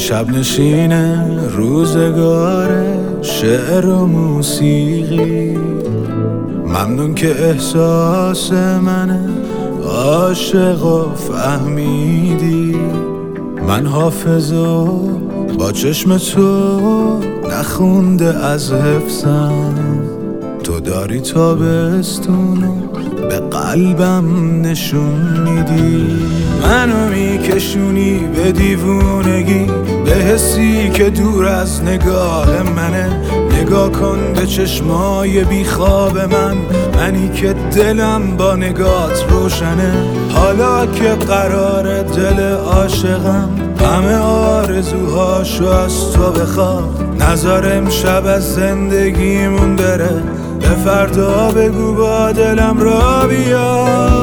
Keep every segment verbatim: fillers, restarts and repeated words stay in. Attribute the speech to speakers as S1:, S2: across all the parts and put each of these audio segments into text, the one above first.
S1: شب نشینه روزگار شعر و موسیقی، ممنون که احساس منه عاشق و فهمیدی. من حافظو با چشم تو نخونده از حفظم، تو داری تابستونو به قلبم نشون میدی. منو میکشونی به دیوونگی، به حسی که دور از نگاه منه. نگاه کن به چشمای بیخواب من، منی که دلم با نگات روشنه. حالا که قرار دل عاشقم همه آرزوهاشو از تو بخواد، نذار امشب از زندگیمون بره، به فردا بگو با دلم را بیا.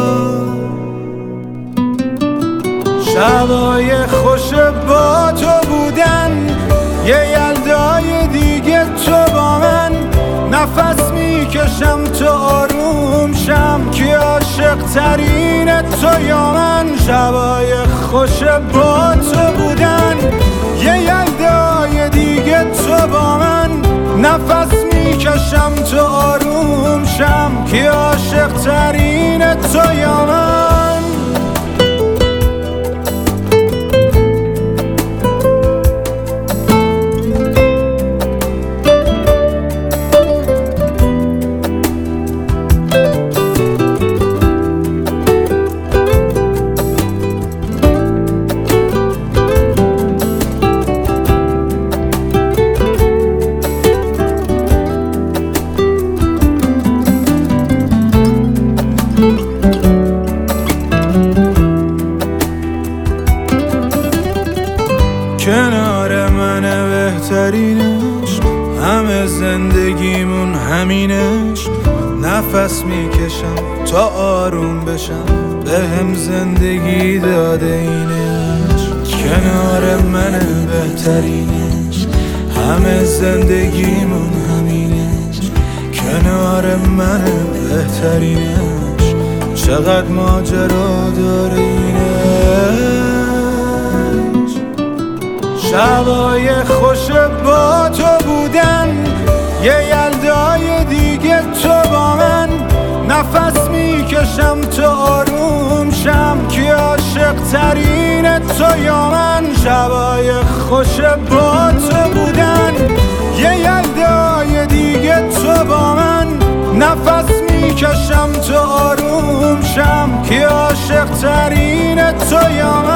S1: شبای خوش با تو بودن، یه یلدای دیگه تو با من. نفس میکشم تو آروم شم، که عاشق ترین تو یا من. شبای خوش با تو بودن، یه یلدای دیگه تو با من. نفس میکشم تو آروم شم، که عاشق ترین تو یا من. کنار منه بهترینش، همه زندگیمون همینش. نفس میکشم تا آروم بشم، به هم زندگی داده اینش. کنار منه بهترینش، همه زندگیمون همینش. کنار منه بهترینش، چقدر ماجرا داره اینش. شبای خوش با تو بودن، یه یلدای دیگه تو با من. نفس میکشم تو آروم شم، که عاشق ترین تو یا من. شبای خوش با تو بودن، یه یلدای دیگه تو با من. نفس میکشم تو آروم شم، که عاشق ترین تو یا من.